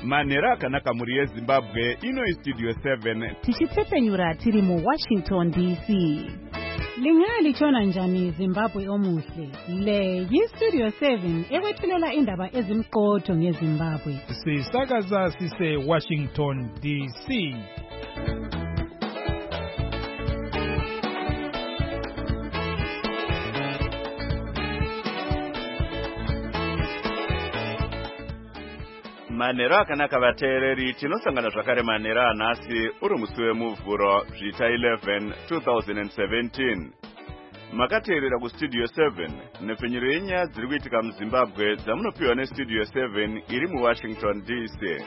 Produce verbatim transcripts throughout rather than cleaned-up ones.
Manera akanaka muri yeZimbabwe ino iStudio seven. Tichitsepenyura tiri mu Washington D C. Lingali chona njani Zimbabwe omuhle. Le yiStudio seven ekwethulela indaba ezimqotho ngeZimbabwe. Sisakaza sise Washington D C. Manera akanaka vateereri tinosangana zvakare manera anhasi uri musi wemuvhuro zvita eleven twenty seventeen. Makateerera kuStudio seven nepfenyuro yenyaya dziri kuitika muZimbabwe dzamunopiwa neStudio seven iri muWashington D C.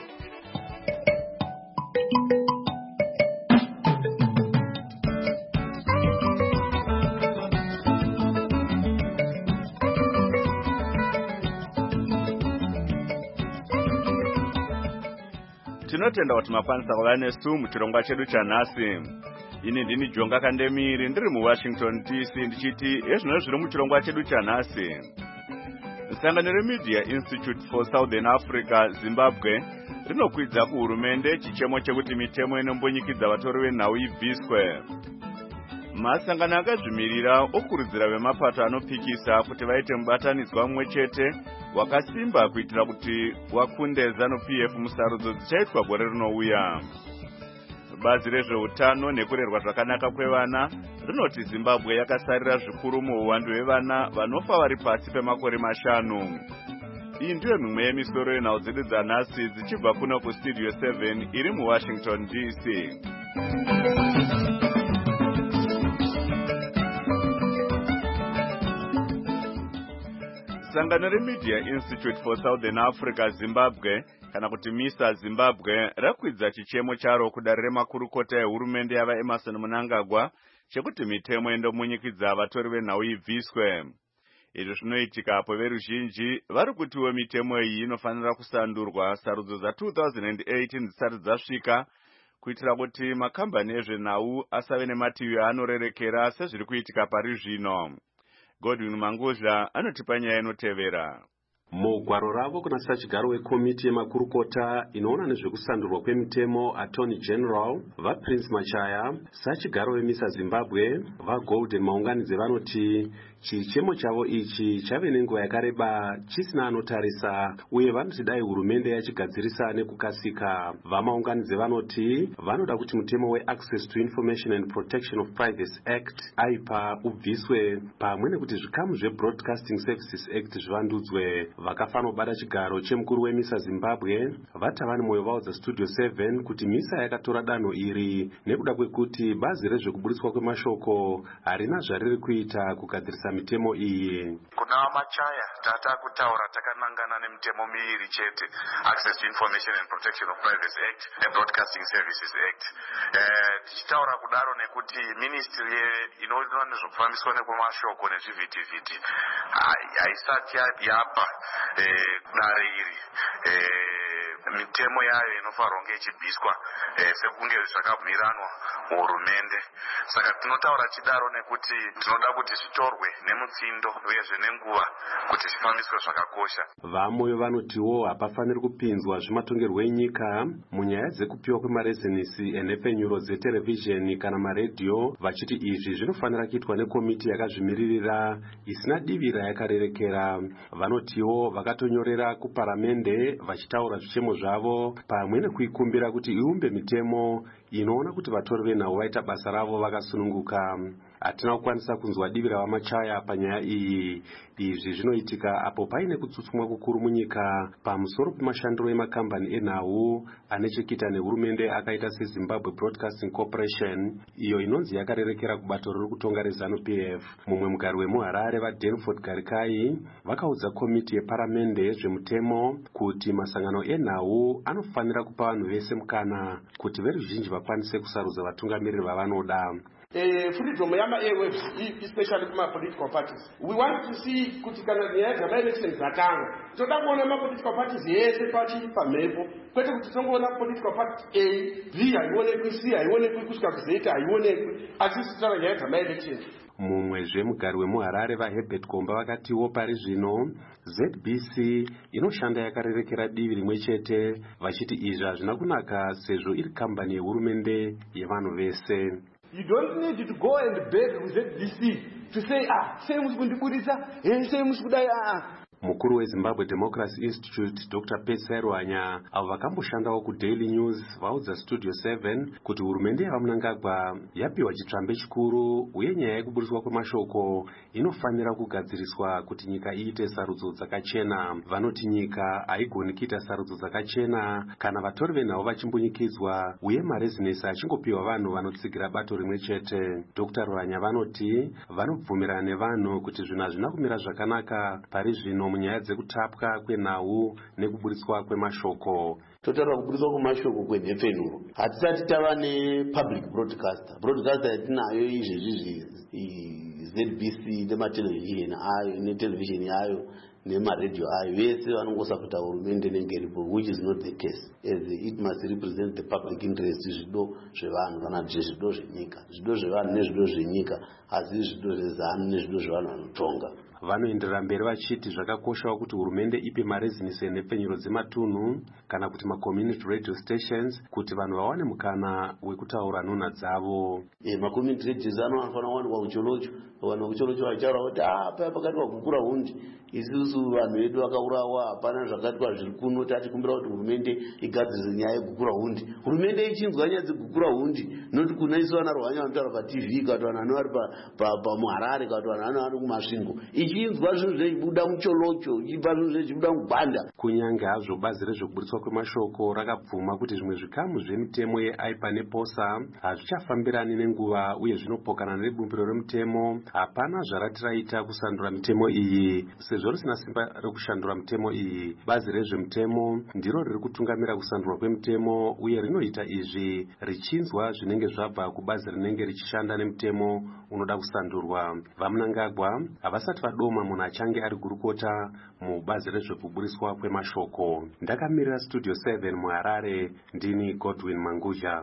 Tinotenda kuti mapanisa kuva nesu muchirongwa chedu chanhasi. Ini ndini Jonga Kandemiri ndiri muWashington D C ndichiti ezvino zviri muchirongwa chedu chanhasi. Sangano reMedia Institute for Southern Africa Zimbabwe rinokwidza kuhurumende chichemo chekuti mitemo inombonyikidza vatori venhau ibviswe. Masangano akazvimirira okurudzira vemapato anopikisa kuti vaite mubatanidzwa mumwe chete wakasimba kuitira kuti wakunde ZANU P F musarudzo dzichaitwa gore rinouya. Bazi rezveutano nekurerwa zvakanaka kwevana rinoti Zimbabwe yakasarira zvikuru muuwandu hwevana vanofa vari pasi pemakore mashanu. Iyi ndiyo mimwe yemisoro yenhau dzedu dzanhasi dzichibva kuno kuStudio seven iri muWashington D C. Sangano reMedia Institute for Southern Africa Zimbabwe kana kuti MISA Zimbabwe rakwidza chichemo charo kudare remakurukota ehurumende yava Emmerson Mnangagwa chekuti mitemo indomunyikidza vatori venhau ibviswe. Izvo zvinoitika apo veruzhinji vari kutiwo mitemo iyi inofanira kusandurwa sarudzo za-twenty eighteen dzisati dzasvika kuitira kuti makambani ezvenhau asave nemativi anorerekera sezviri kuitika pari zvino. Godwin Manguzha anotipa nyaya inotevera. Mugwaro ravo kuna sachigaro wekomiti yemakurukota inoona nezvekusandurwa kwemitemo Attorney General vaPrince Machaya, sachigaro weMISA Zimbabwe vaGolden Maunganidze vanoti chichemo chavo ichi chave nenguva yakareba chisina anotarisa uye vanoti dai hurumende yachigadzirisa nekukasika. Vamaunganidze vanoti vanoda kuti mutemo weAccess to Information and Protection of Privacy Act I P A ubviswe pamwe nekuti zvikamu zveBroadcasting Services Act zvivandudzwe. Vakafanobata chigaro chemukuru weMISA Zimbabwe vatava nemwoyo vaudza Studio seven kuti MISA yakatora danho iri nekuda kwekuti bazi rezvekuburitswa kwemashoko harina zvariri kuita kugadzirisa mitemo iyi. Kuna Machaya tata kutaura takanangana nemitemo miiri chete, Access to Information and Protection of Privacy Act neBroadcasting Services Act. Eh tichitaura kudaro nekuti ministry inoona nezvekufambiswa nekwemashoko nezvivhitivhiti haisati yapa eh kudare iri eh mitemo yayo inofanirwa kunge ichibviswa eh sekunge zvakabviranwa muhurumende. Saka tinotaura chidaro nekuti tinoda kuti zvitorwe nemutsindo uyezve nenguva kuti zvifambiswe zvakakosha. Vamwe vanotiwo hapafaniri kupinzwa zvimatongerwo enyika munyaya dzekupiwa kwemarezenisi enhepfenyuro dzeterevhizheni kana maredhiyo, vachiti izvi zvinofanira kuitwa nekomiti yakazvimiririra isina divira yakarerekera. Vanotiwo vakatonyorera kuparamende vachitaura zvichemo zvavo pamwe nekuikumbira kuti iumbe mitemo inoona kuti vatori venhau vaita basa ravo vakasununguka. Hatina kukwanisa kunzwa divi raVamachaya panyaya iyi. Izvi zvinoitika apo paine kutsutsumwa kukuru munyika pamusoro pemashandiro emakambani enhau anechekuita nehurumende akaita seZimbabwe Broadcasting Corporation iyo inonzi yakarerekera kubato riri kutonga reZANU P F. Mumwe mugari wemuHarare vaDanford Garikai vakaudza komiti yeparamende yezvemutemo kuti masangano enhau anofanira kupa vanhu vese mukana kuti veruzhinji vakwanise kusarudza vatungamiriri vavanoda. Uh, freedom yama airwaves, especially from our political parties. We want to see kuti kana nyaya dzama-elections dzatanga. Toda kuona ma-political parties yese pachiri pamhepo. Kwete kuti tongoona political party A, B haionekwi, C haionekwi, kusvika ku Z haionekwi. Asi titaura nyaya dzama-elections. mumwezve mugari wemuharare vaherbert komba vakatiwo pari zvino Z B C inoshanda yakarerekera divi rimwe chete vachiti izvi hazvina kunaka sezvo iri kambani yehurumende yevanhu vese. You don't need to go and beg with Z B C to say, ah, sei musikundibudisa, eh, sei musikudai, ah. Mukuru weZimbabwe Democracy Institute Doctor Petsai Rwanya avo vakamboshandawo kuDaily News vaudza Studio seven kuti hurumende yavamunangagwa yapiwa chitsvambe chikuru uye nyaya yekuburiswa kwemashoko inofanira kugadziriswa kuti nyika iite sarudzo dzakachena. Vanoti nyika haigoni kuita sarudzo dzakachena kana vatori venhau vachimbunyikidzwa uye marezinesi achingopiwa vanhu vanotsigira bato rimwe chete. Doctor Rwanya vanoti vanobvumirana nevanhu kuti zvinhu hazvina kumira zvakanaka pari zvino munyaya dzekutapwa kwenhau nekuburitswa kwemashoko. Totaura kuburitswa kwemashoko kwenhepfenuro. Hatisati tava nepublic broadcaster. Broadcaster yatinayo izvezvi Z B C nematelevision ayo netelevision yayo nemaredio ayo vese vanongosapota hurumende nenge iripo, which is not the case, as it must represent the public interest. Zvido zvevanhu kana kuti zvido zvenyika, zvido zvevanhu nezvido zvenyika, asi zvido zvezanu nezvido zvevanhu vanotonga. Vanoenderera mberi vachiti zvakakoshawo kuti hurumende ipe marezinesi enhepfenyuro dzematunhu kana kuti macommunity radio stations kuti vanhu vawane mukana wekutaura nhunha dzavo. E, macommunity radios anofanira kuwanikwa kucholocho, vanhu kucholocho vachaura kuti ah, paya pakatiwa kugura hundi, isusu vanhu vedu vakaurawa, hapana zvakatiwa zviri kuno, tatikumbira kuti hurumende igadzirise nyaya yekugura hundi. Hurumende ichinzwa nyaya dzekugura hundi, noti kuna isu vana Rwanya vanotaura paTV, kana kuti vanhu vano vari pamuharare, kana kuti vanhu vano vari kumasvingo, ichinzwa zvinhu zveibuda mucholocho, ichibva zvinhu zvechibuda mugwanda. Kunyange hazvo bazi rezvekuburitswa kwemashoko rakabvuma kuti zvimwe zvikamu zvemitemo yeaipa neposa hazvichafambirani nenguva uye zvinopokana nebumbiro remutemo, hapana zvarati raita kusandura mitemo iyi. Sezvo risina simba rekushandura mitemo iyi, bazi rezvemutemo ndiro riri kutungamira kusandurwa kwemitemo uye rinoita izvi richinzwa zvinenge zvabva kubazi rinenge richishanda nemutemo unoda kusandurwa. Vamunangagwa havasati vadoma munhu achange ari gurukota mubazi rezvekuburiswa kwemashoko. Ndakamirira Studio seven muHarare, ndini Godwin Manguja.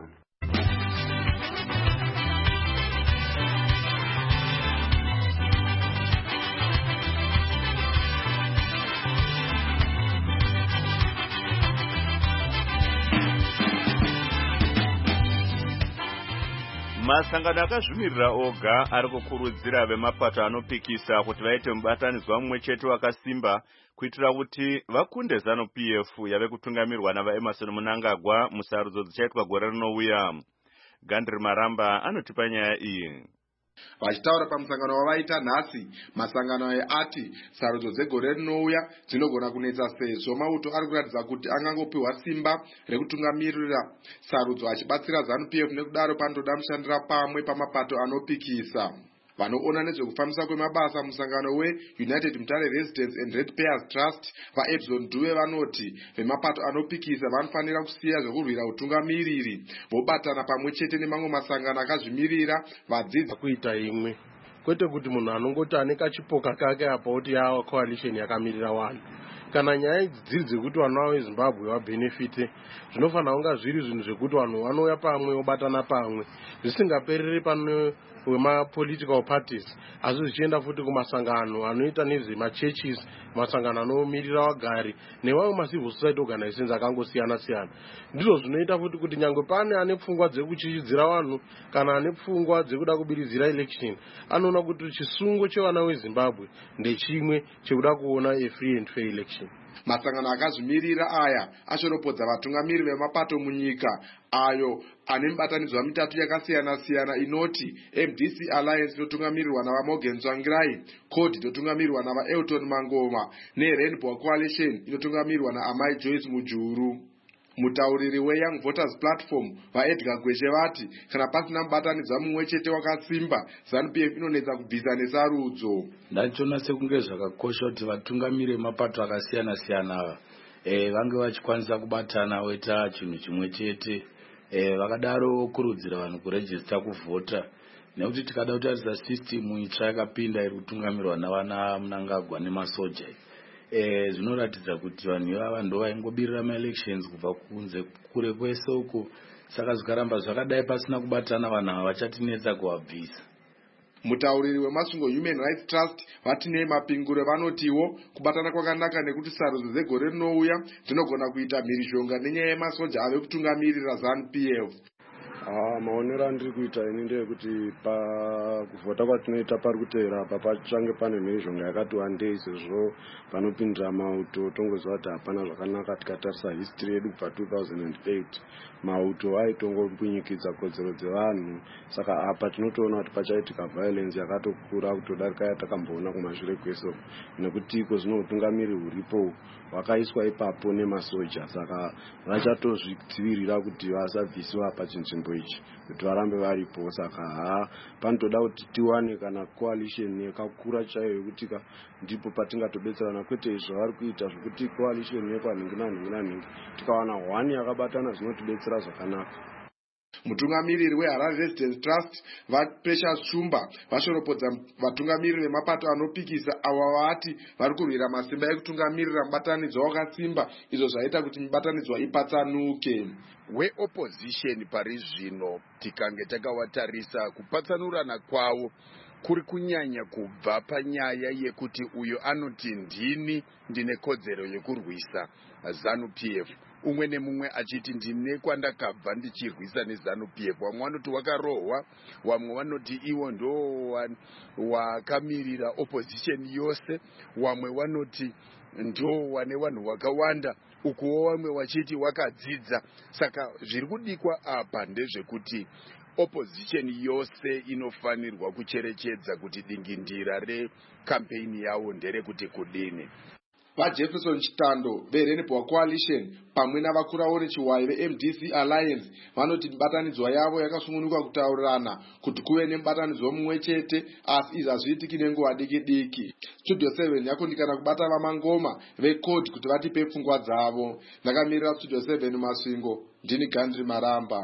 Masangano akazvimirira oga ari kukurudzira vemapato anopikisa kuti vaite mubatanidzwa mumwe chete wakasimba kuitira kuti vakunde ZANU P F yave kutungamirwa navaEmmerson Mnangagwa musarudzo dzichaitwa gore rinouya. Gandri Maramba anotipa nyaya iyi. Vachitaura pamusangano wavaita nhasi, masangano aya ati sarudzo dzegore rinouya dzinogona kunetsa sezvo mauto ari kuratidza kuti angangopiwa simba rekutungamirira sarudzo achibatsira ZANU P F, nekudaro panotoda mushandira pamwe pamapato anopikisa. Vanoona nezvekufambisa kwemabasa musangano weUnited Mutare Residents and Ratepayers Trust vaEbson Dube vanoti vemapato anopikisa vanofanira kusiya zvekurwira utungamiriri vobatana pamwe chete nemamwe masangano akazvimirira vadzidzi kuita imwe, kwete kuti munhu anongoti ane kachipoka kake apa kuti yawa coalition yakamirira vanhu. Kana nyaya idzi dziri dzekuti vanhu vavo veZimbabwe vabenefite, zvinofanira kunga zviri zvinhu zvekuti vanhu vanouya pamwe vobatana pamwe zvisingapereri pano wema-political parties, asi zvichienda futi kumasangano anoita nezvemachurches, masangano anomirira vagari nevamwe ma-civil society organizations akangosiyana siyana. Ndizvo zvinoita futi kuti nyangwe pane ane pfungwa dzekuchichidzira vanhu kana ane pfungwa dzekuda kubiridzira election, anoona kuti chisungo chevana veZimbabwe ndechimwe chekuda kuona a free and fair election. Masangano akazvimirira aya ashoropodza vatungamiri vemapato munyika ayo ane mibatanidzwa mitatu yakasiyana siyana inoti M D C Alliance inotungamirirwa navaMorgan Tsvangirai, CORD inotungamirirwa navaElton Mangoma neRainbow Coalition inotungamirirwa naAmai Joyce Mujuru. Mutauriri weYoung Voters Platform vaEdgar Gweshe vati kana pasina mubatanidzwa mumwe chete wakasimba, ZANU P F inonetsa kubvisa nesarudzo. Ndachiona sekunge zvakakosha kuti vatungamiri vemapato akasiyana siyana e, vange vachikwanisa kubatana voita chinhu chimwe chete. E, vakadaro kurudzira vanhu kurejista kuvhota nekuti tikada kutarisa system itsva yakapinda iri kutungamirwa navana Mnangagwa nemasoja eh zvinoratidza kuti vanhu ivava ndo vaingobirira maelections kubva kunze kure kwese uko, saka zvikaramba zvakadai pasina kubatana vanhu ava vachatinetsa kuvabvisa. Mutauriri wemasungo Human Rights Trust vatinei mapingure vanotiwo kubatana kwakanaka nekuti sarudzo dzegore rinouya dzinogona kuita mhirizhonga nenyaya yemasoja ave kutungamirira ZANU P F. Ah, maonero andiri kuita ini ndeyekuti pakuvhota kwatinoita pari kuteera apa pachange pane mhirizhonga yakati wandei sezvo panopindira mauto tongoziva kuti hapana zvakanaka tikatarisa history yedu kubva two thousand eight mauto aitongopwinyikidza kodzero dzevanhu, saka apa tinotoona kuti pachaitika violence yakatokura kutodarika yatakamboona kumashure kweso, nekuti iko zvino utungamiri huripo hwakaiswa ipapo nemasoja, saka vachatozvidzivirira kuti vasabvisiwa pachinzvimbo ichi kuti varambe varipo. Saka ha panotoda kuti tiwane kana coalition yakakura chaiyo yekuti ndipo patingatobetserana, kwete zvavari kuita zvokuti coalition yekwanhingi tikawana one yakabatana zvinotibetsera zvakanaka. Mutungamiriri weHarare Residence Trust vaPrecious Shumba vashoropodza vatungamiriri vemapato anopikisa ava vati vari kurwira masimba ekutungamirira mubatanidzwa wakasimba, izvo zvaita kuti mubatanidzwa ipatsanuke. Weopposition pari zvino tikange takawatarisa kupatsanurana kwavo kuri kunyanya kubva panyaya yekuti uyo anoti ndini ndine kodzero yekurwisa ZANU P F, umwe nemumwe achiti ndine kwandakabva ndichirwisa neZANU P F. Wamwe vanoti wakarohwa, wamwe vanoti iwo ndo wakamirira opposition yose, wamwe vanoti ndo wane vanhu wakawanda, ukuwo wamwe wachiti wakadzidza. Saka zviri kudikwa apa ndezvekuti opposition yose inofanirwa kucherechedza kuti dingindira recampaign yavo nderekuti kudini. VaJefferson Chitando veRainbow Coalition pamwe navakurawo rechiwai veM D C Alliance vanoti mibatanidzwa yavo yakasununguka kutaurirana kuti kuve nemubatanidzwa mumwe chete, asi izvi hazviitiki nenguva diki diki. Studio seven yakundikana kubata vamangoma vecode kuti vatipe pfungwa dzavo. Ndakamirira Studio seven Masvingo, ndini Gandri Maramba.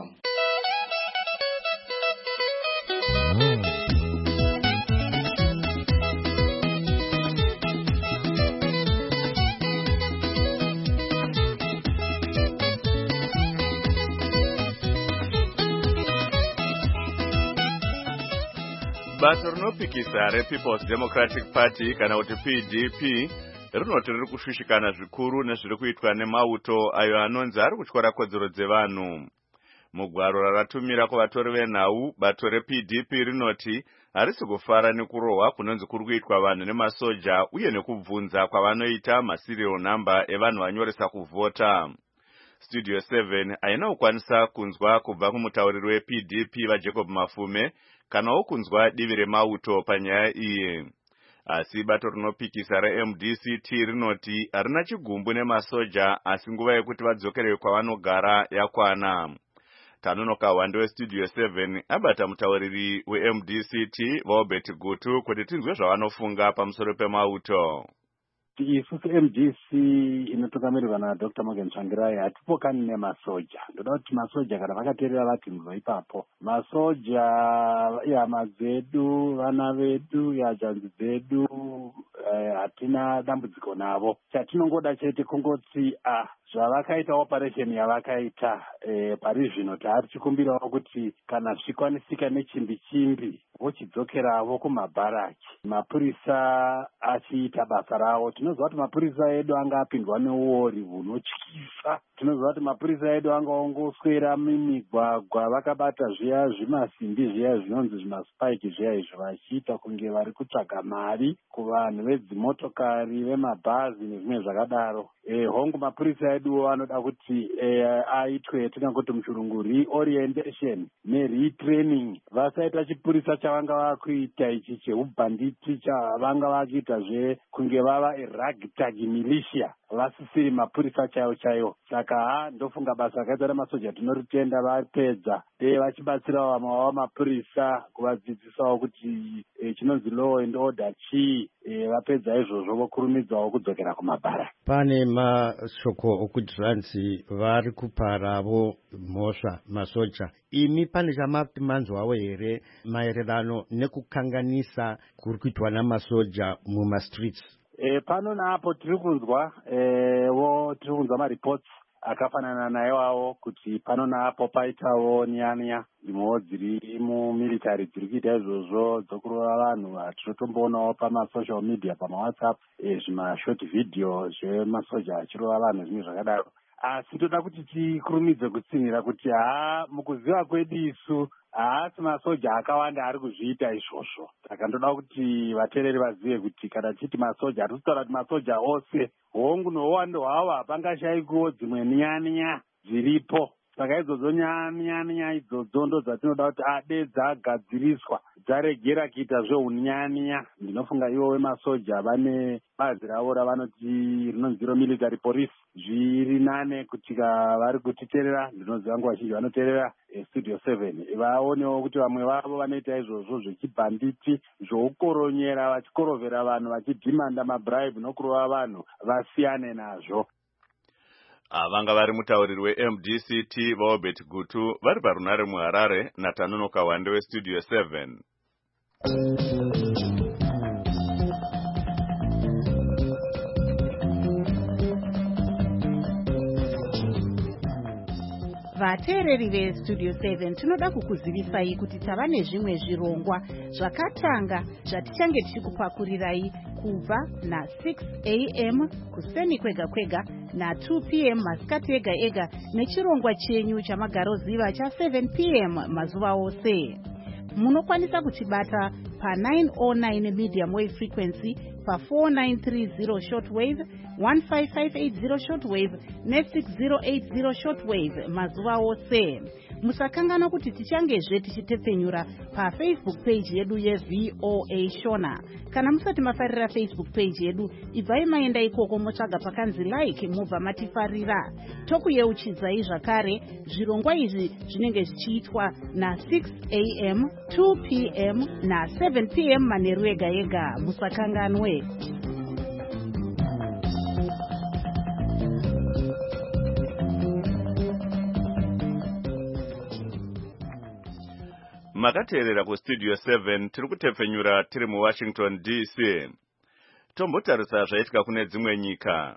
Bato rinopikisa rePeople's Democratic Party kana kuti P D P rinoti riri kushushikana zvikuru nezviri kuitwa nemauto ayo anonzi ari kutyora kodzero dzevanhu. Mugwaro raratumira kuvatori venhau, bato reP D P rinoti harisi kufara nekurohwa kunonzi kuri kuitwa vanhu nemasoja uye nekubvunza kwavanoita maserial number evanhu vanyoresa kuvhota. Studio seven haina kukwanisa kunzwa kubva kumutauriri weP D P vaJacob Mafume kanawo kunzwa divi remauto panyaya iyi. Asi bato rinopikisa reM D C T rinoti harina chigumbu nemasoja, asi nguva yekuti vadzokere kwavanogara yakwana. Tanonoka Wande weStudio seven abata mutauriri weM D C T vaObert Gutu kuti tinzwe zvavanofunga pamusoro pemauto. Isusu M D C inotungamirirwa naDr Morgan Tsvangirai hatipokani nemasoja. Ndoda kuti masoja kana vakateerera vatinzwa ipapo, masoja ihama dzedu, vana vedu, janzi dzedu, hatina dambudziko navo. Chatinongoda chete kungoti ah zvavakaita operation yavakaita eh, pari zvino taari chikumbirawo kuti kana zvikwanisika nechimbi chimbi vochidzokerawo kumabharaki, mapurisa achiita basa ravo. Tinoziva kuti mapurisa edu anga apindwa neuori hunotyisa. Tinoziva kuti mapurisa edu angaongoswera mimigwagwa vakabata zviya zvimasimbi zviya zvinonzi zvimaspike zviya izvo vachiita kunge vari kutsvaga mari kuvanhu vedzimotokari, vemabhazi nezvimwe zvakadaro. Eh, hongu mapurisa edu anoda kuti eh, aitwe tingangoti muchirungu reorientation neretraining. Vasaita chipurisa chavanga vakuita ichi cheubhanditi chavanga vakuita zve kunge vava eragtag militia, vasisiri mapurisa chaiwo chaiwo. Saka ha ndofunga basa rakaita remasoja tinoritenda vapedza e vachibatsirawo vamwe vamapurisa kuvadzidzisawo kuti e, chinonzi law and order chii, e, vapedza izvozvo vokurumidzawo kudzokera kumabhara. Pane mashoko okuti zvanzi vari kuparavo mhosva masoja. Imi pane chamati manzwawo here maererano nekukanganisa kuri kuitwa namasoja mumastreets? E, pano naapo tiri kunzwa e, wo tiri kunzwa maripots akafanana naiwawo kuti pano naapo paitawo nyanya dzimwewo dziri mumilitary dziri kuita izvozvo dzokurova vanhu vatinotomboonawo pamasocial media pamawhatsapp e, zvimashort video zvemasoja achirova vanhu zvimwe zvakadaro. Asi toda kuti tikurumidze kutsinhira kuti haa mukuziva kwedu isu haasi masoja akawanda ari kuzviita izvozvo. Saka ndoda kuti vateereri vazive kuti kana tichiti masoja hatisi kutaura kuti masoja ose, hongu nouwando hwavo hapangashayikuwo dzimwe nyanya dziripo. Saka idzodzo nyanya idzodzo ndo dzatinoda kuti ade dzagadziriswa dzaregera kuita zveunyanya. Ndinofunga ivo vemasoja vane bazi ravo ravanoti rinonzi military police zviri nane kuti vari kutiteerera. Ndinoziva nguva zhinji vanoteerera studio seven vaonewo kuti vamwe vavo vanoita izvozvo zvechibhanditi zvoukoronyera vachikorovhera vanhu vachidhimanda mabribe nokurova vanhu vasiyane nazvo. Vanga vari mutauriri we-M D C T vaobert Gutu vari parunare muHarare naTanonoka Wande westudio seven. Vateereri vestudio seven tinoda kukuzivisai kuti tava nezvimwe zvirongwa zvakatanga zvatichange tichikupakurirai kubva na six a m kuseni kwega kwega na two p m masikati ega ega nechirongwa chenyu chamagaroziva cha seven p m mazuva ose. Munokwanisa kutibata pa nine oh nine medium wave frequency, pa four nine three zero shortwave, one five five eight zero shortwave ne six zero eight zero shortwave mazuva ose. Musakangana kuti tichangezve tichitepfenyura pa Facebook page yedu ye-V O A Shona. Kana musati mafarira Facebook page yedu, ibvai maenda ikoko motsvaga pakanzi like mubva matifarira. Tokuyeuchidzai zvakare zvirongwa izvi zvinenge zvichiitwa na six a m, two p m na seven p m manheru ega ega. Musakanganwe. Makateerera kustudio seven tiri kutepfenyura tiri muWashington D C. Tombotarisa zvaitika kune dzimwe nyika.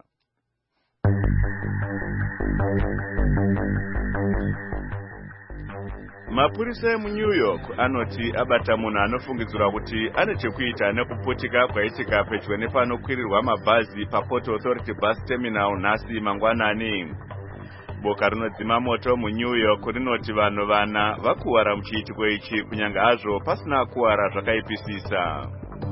Mapurisa emuNew York anoti abata munhu anofungidzirwa kuti ane chekuita nekuputika kwaitika pedyo nepanokwirirwa mabhazi paPort Authority Bus Terminal nhasi mangwanani. Boka rinodzima moto muNew York rinoti vanhu vana vakuwara muchiitiko ichi kunyange hazvo pasina kuwara zvakaipisisa.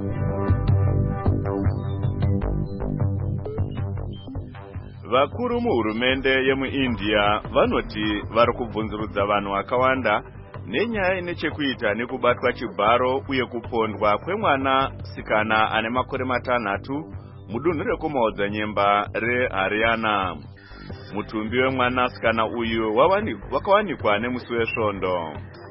Vakuru muhurumende yemuIndia vanoti vari kubvunzurudza vanhu vakawanda nenyaya ine chekuita nekubatwa chibharo uye kupondwa kwemwana sikana ane makore matanhatu mudunhu rekumaodzanyemba reHaryana. Mutumbi wemwana sikana uyu wakawanikwa nemusi wesvondo.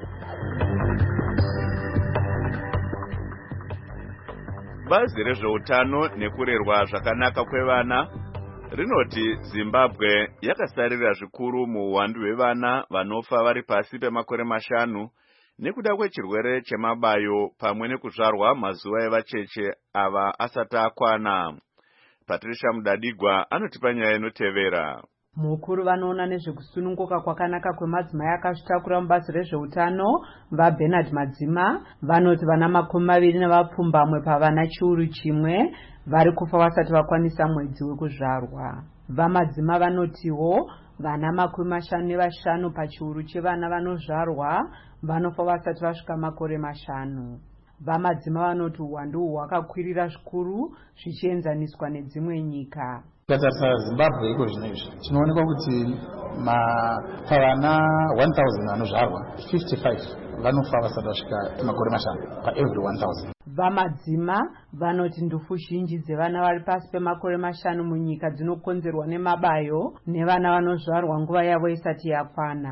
Bazi rezveutano nekurerwa zvakanaka kwevana rinoti Zimbabwe yakasarira zvikuru muuwandu hwevana vanofa vari pasi pemakore mashanu nekuda kwechirwere chemabayo pamwe nekuzvarwa mazuva evacheche ava asati akwana. Patricia Mudadigwa anotipa nyaya inotevera. Mukuru vanoona nezvekusununguka kwakanaka kwemadzimai akazvitakura mubazi rezveutano vaBernard Madzima vanoti vana makumi maviri nevapfumbamwe pavana chiuru chimwe vari kufa vasati vakwanisa mwedzi wekuzvarwa. VaMadzima vanotiwo vana makumi mashanu nevashanu pachiuru chevana vanozvarwa vanofa vasati vasvika makore mashanu. VaMadzima vanoti uwandu hwakakwirira zvikuru zvichienzaniswa nedzimwe nyika. Kutarisa Zimbabwe iko zvinezvi tinoonekwa kuti pavana one thousand vanozvarwa fifty-five vanofa vasati vasvika makore mashanu pa every one thousand. VaMadzima vanoti ndufu zhinji dzevana vari pasi pemakore mashanu munyika dzinokonzerwa nemabayo nevana vanozvarwa nguva yavo isati yakwana.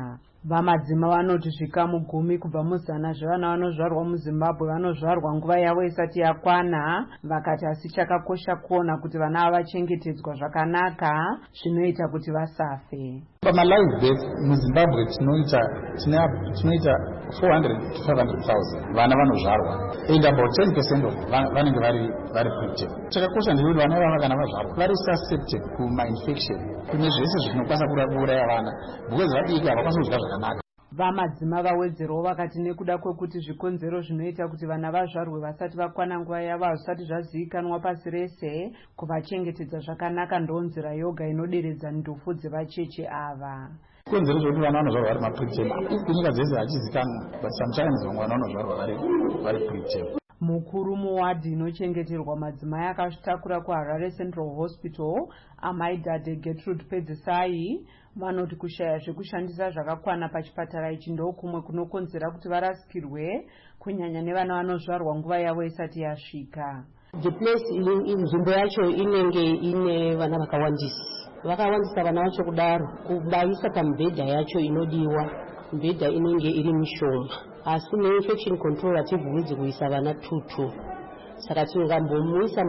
vamadzima vanoti zvikamu gumi kubva muzana zvevana vanozvarwa muzimbabwe vanozvarwa nguva yavo isati yakwana. Vakati asi chakakosha kuona kuti vana ava vachengetedzwa zvakanaka zvinoita kuti vasafe. Pamalive birth muzimbabwe tinoita tinoita four hundred to five hundred thousand vana vanozvarwa and about ten percent of vanenge vari vari preterm. Chakakosha ndechekuti vana ava kana vazvarwa vari susceptible kumainfection kune zvese zvinokwanisa kuuraya vana because vadiki havakwanisi kudya zvakanaka. Vamadzima vawedzerawo vakati nekuda kwekuti zvikonzero zvinoita kuti vana vazvarwe vasati vakwana nguva yavo hazvisati zvazivikanwa pasi rese, kuvachengetedza zvakanaka ndonzira yoga inoderedza ndufu dzevacheche ava. Konzero zvokuti vana vanozvarwa vari mapreterm kunyika dzese hachizikanwa, but sometimes vamwe vana vanozvarwa vari vari preterm. Mukuru muwadhi inochengeterwa madzimai akazvitakura kuHarare Central Hospital, amai Dadhe Gertrude Pedzisai, vanoti kushaya zvekushandisa zvakakwana pachipatara ichi ndokumwe kunokonzera kuti varasikirwe kunyanya nevana vanozvarwa nguva yavo isati yasvika. The place nzvimbo yacho inenge ine vana vakawandisa vakawandisa vana vacho kudaro kubaisa pamibhedha yacho inodiwa mibhedha inenge iri mishoma asi neinfection control hativhunidzi kuisa vana tutu saka tingambomuisa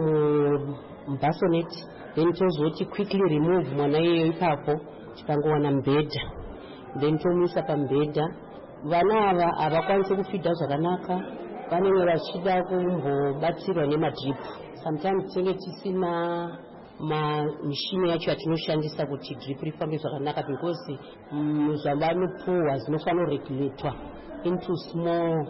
mubhasonet then tozoti quickly remove mwana iyeyo ipapo tikangowana mibhedha then tomuisa pamibhedha. Vana ava havakwanisi kufidha zvakanaka vanenge vachida kumbobatsirwa nemadripu. Sometimes tinenge tisina mishini yacho yatinoshandisa kuti dripu rifambe zvakanaka because zvavanopuhwa zvinofanira kureguletwa into small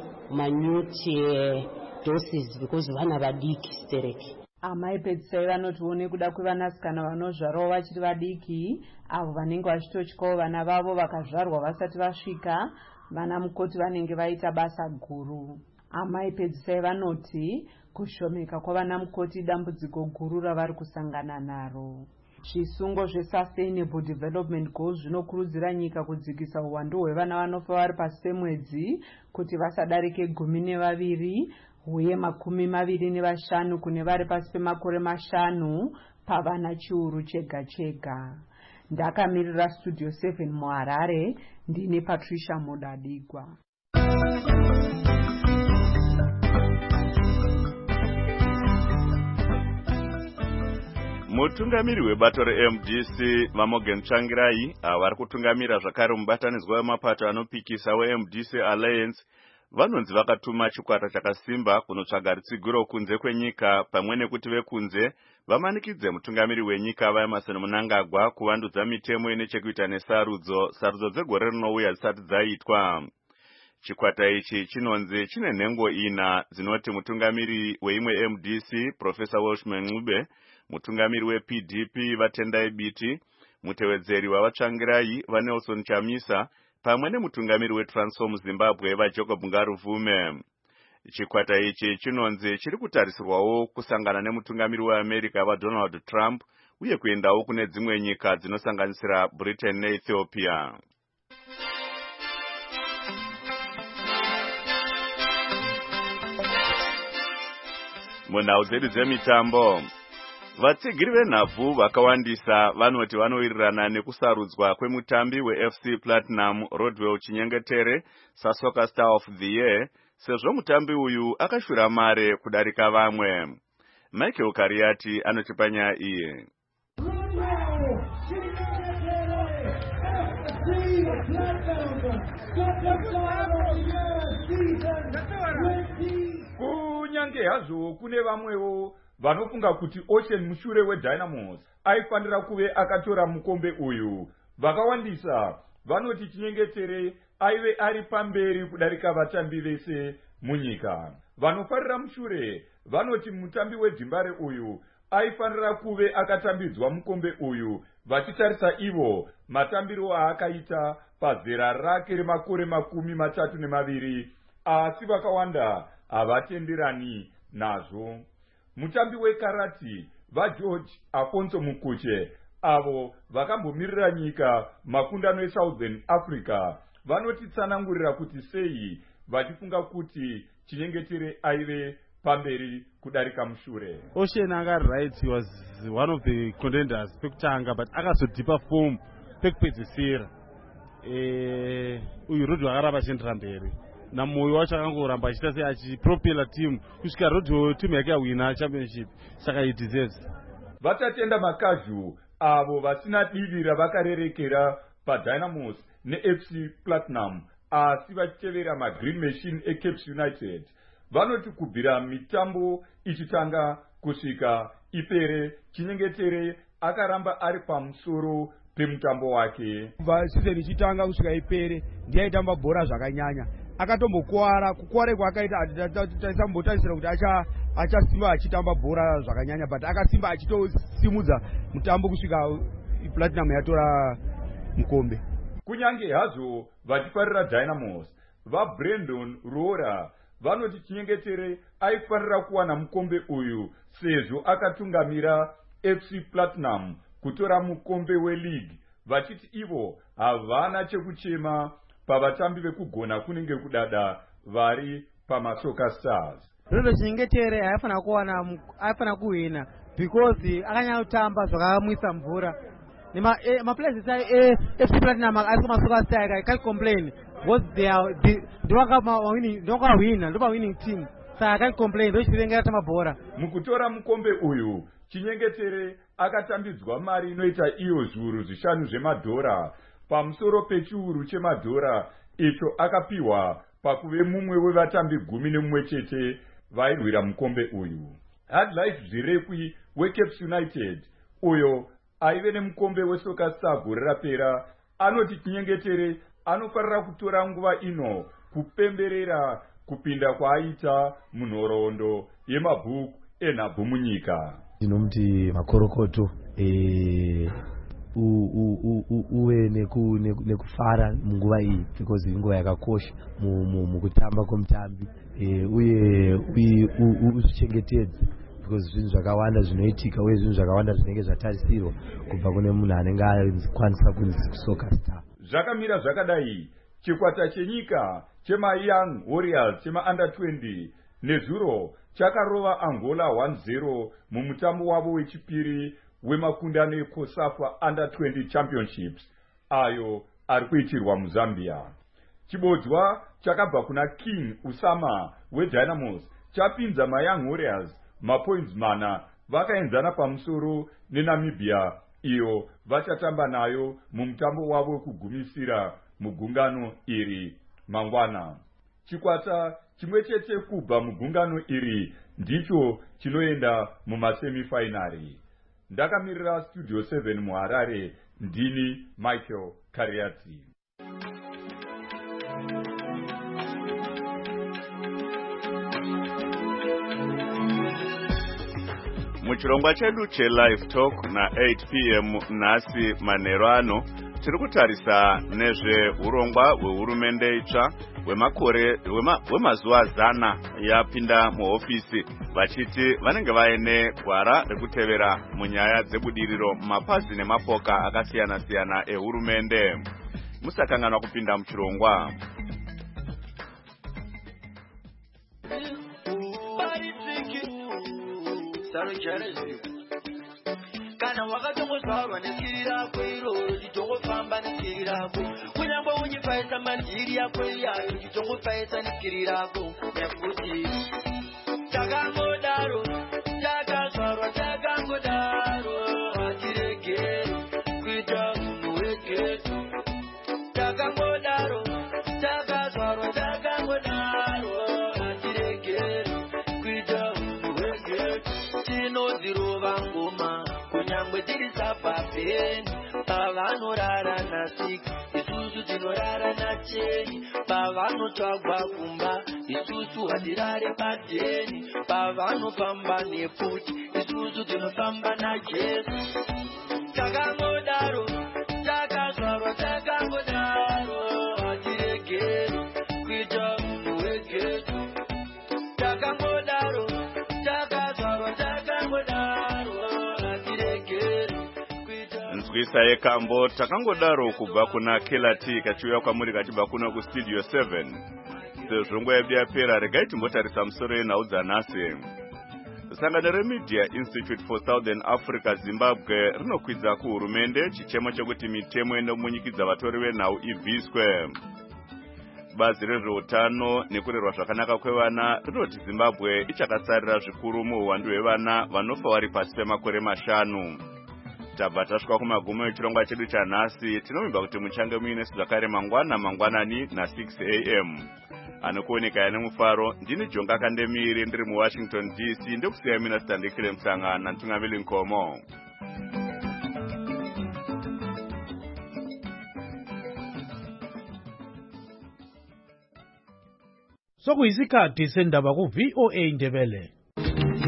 minute doses because vana vadiki stereki. Amai Pedzisai vanotiwo nekuda kwevanasikana vanozvarwa vachiri vadiki avo vanenge vachitotyawo vana vavo vakazvarwa vasati vasvika, vana mukoti vanenge vaita basa guru. Amai Pedzisai vanoti kushomeka kwavana mukoti dambudziko guru ravari kusangana naro. Zvisungo zveSustainable Development Goals zvinokurudzira nyika kudzikisa uwandu hwevana vanofa vari pasi pemwedzi kuti vasadarike gumi nevaviri uye makumi maviri nevashanu kune vari pasi pemakore mashanu pavana chiuru chega chega. Ndakamirira Studio seven muHarare, ndine Patricia Mudadigwa. Mutungamiri webato re-M D C vaMorgan Tsvangirai vari kutungamira zvakare mubatanidzwa wemapato anopikisa we-M D C Alliance vanonzi vakatuma chikwata chakasimba kunotsvaga rutsigiro kunze kwenyika pamwe nekuti vekunze vamanikidze mutungamiri wenyika vaEmerson Mnangagwa kuvandudza mitemo ine chekuita nesarudzo sarudzo dzegore rinouya dzisati dzaitwa. Chikwata ichi chinonzi chine nhengo ina dzinoti mutungamiri weimwe M D C Professor Welshman Ncube, mutungamiri weP D P vaTendai Biti, mutevedzeri wavaTsvangirai vaNelson Chamisa pamwe nemutungamiri weTransform Zimbabwe vaJacob Ngaruvume. Chikwata ichi chinonzi chiri kutarisirwawo kusangana nemutungamiri weAmerica vaDonald Trump uye kuendawo kune dzimwe nyika dzinosanganisira Britain neEthiopia. Munhau dzedu dzemitambo, vatsigiri venhabvu vakawandisa vanoti vanowirirana nekusarudzwa kwemutambi weF C Platinum Rodwell Chinyengetere saSoccer Star of the Year sezvo mutambi uyu akashura mare kudarika vamwe. Michael Kariati anotipa nyaya iyi. Kunyange hazvo kune vamwewo vanofunga kuti Ocean mushure weDynamos aifanira kuve akatora mukombe uyu. Vakawandisa vanoti Chinyengetere aive ari pamberi kudarika vatambi vese munyika. Vanofarira mushure vanoti mutambi weDzimbare uyu aifanira kuve akatambidzwa mukombe uyu vachitarisa ivo matambiro aakaita pazera rake remakore makumi matatu nemaviri, asi vakawanda havatenderani nazvo. Mutambi wekarati vaGeorge Afonso Mukuche avo vakambomirira nyika makundano eSouthern Africa vanoti tsanangurira kuti sei vachifunga kuti Chinyengetere aive pamberi kudarika mushure. Ocean anga right, he was one of the contenders pekutanga but akazodipa form pekupedzisira. eh uyu Rodri akaramba achiendera mberi namoyo wacho akangoramba achiita sei achipropela team kusvika Rodri team yake yawina championship saka it deserves. Vatatenda makazhu avo vasina divi ravakarerekera paDynamos neF C Platinum asi vachitevera magreen machine eCaps United vanoti kubvira mitambo ichitanga kusvika ipere chinyengetere akaramba ari pamusoro pemutambo wake. Kubva season ichitanga kusvika ipere ndiye aitamba bhora zvakanyanya akatombokuwara kukuwara kwakaita taisambotarisira kuti acha achasimba achitamba bhora zvakanyanya but akasimba achitosimudza mutambo kusvika Platinum yatora mukombe. Kunyange hazvo vachifarira Dynamos vaBrandon Roora vanoti chinyengetere aifanira kuwana mukombe uyu sezvo akatungamira F C Platinum kutora mukombe weleague vachiti ivo havana chekuchema pavatambi vekugona kunenge kudada vari paMasoka Stars. Rondo chinyengetere haifana kuwana haifana kuwina because akanyatamba zvakamwisa mvura nema ma players sai F C Platinum ari kuMasoka Stars kai complain was there ndowaka winning ndoka wina ndopa winning team saka kai complain ndochirengera tamabhora. Mukutora mukombe uyu chinyengetere akatambidzwa mari inoita iyo zviuru zvishanu zvemadhora pamusoro pechiuru chemadhora icho akapiwa pakuve mumwe wevatambi gumi nemumwe chete vairwira mukombe uyu. Hardlife Zvirekwi weCaps United uyo aive nemukombe weSoccer Star gore rapera anoti chinyengetere anofarira kutora nguva ino kupemberera kupinda kwaaita munhoroondo yemabhuku enhabvu munyika. Ndinomuti makorokoto eh uwe nekufara munguva iyi because inguva yakakosha mukutamba kwomutambi uye uzvichengetedze because zvinhu zvakawanda zvinoitika uye zvinhu zvakawanda zvinenge zvatarisirwa kubva kune munhu anenge akwanisa kunzi kuSoccer Star. Zvakamira zvakadai chikwata chenyika chema Young Warriors chema under twenty nezuro chakarova Angola one zero mumutambo wavo wechipiri wemakundano eCOSAFA under twenty championships ayo ari kuitirwa muZambia. Chibodzwa chakabva kuna King Usama weDynamos chapinza maYoung Warriors mapoints mana vakaenzana pamusoro neNamibia iyo vachatamba nayo mumutambo wavo wekugumisira mugungano iri mangwana. Chikwata chimwe chete kubva mugungano iri ndicho chinoenda mumasemifinari. Ndakamirira Studio seven muHarare ndini Michael Kariati. Muchirongwa chedu cheLive Talk na eight p m nhasi manheru ano tiri kutarisa nezveurongwa hwehurumende itsva hwemakore hwemazuva zana yapinda muhofisi vachiti vanenge vaine gwara rekutevera munyaya dzebudiriro mapazi nemapoka akasiyana siyana ehurumende. Musakanganwa kupinda muchirongwa. Kana wakatongozvarwa nesiri rako iroro chitongofamba nesiri rako kunyangwe uchipaisa mandiri yako iyayo chitongofambisa nesiri rako nekuti takangodaro takazvarwa takangodaro hatiregeri kuita munhu wegetu takangodaro takazvarwa takangodaro hatiregeri kuita munhu wegetu tinodzirova ngoma kunyangwe tiri sapapeni pavanorara nasiki isusu tinorara nacheni pavanotsvagwa kumba isusu hatirare padheni pavanofamba nefuti isusu tinofamba naJesu takangodaro takazvarwa takangodaro hatiregeri kuita munhu wegetu takangodaro takazvarwa takangodaro hatiregeri nzwisa yekambo takangodaro kubva kuna Kelati kachiuya kwamuri kachibva kuno kuStudio seven. Sezvo nguva yedu yapera regai timbotarisa musoro yenhau dzanhasi. sangano remedia institute for southern africa zimbabwe rinokwidza kuhurumende chichemo chekuti mitemo inomunyikidza vatori venhau ibviswe. Bazi rezveutano nekurerwa zvakanaka kwevana rinoti zimbabwe ichakasarira zvikuru muuwandu hwevana vanofa vari pasi pemakore mashanu. Tabva tasvika kumagumo echirongwa chedu chanhasi. Tinovimba kuti muchange muine zvakare mangwana mangwanani na six a m anokuoneka yane mufaro. Ndini Jonga Kandemiri ndiri muWashington D C ndokusiya mina Standikile Msangana ntungamili Nkomo. Sokuyisikhathi sendaba ku V O A Ndebele.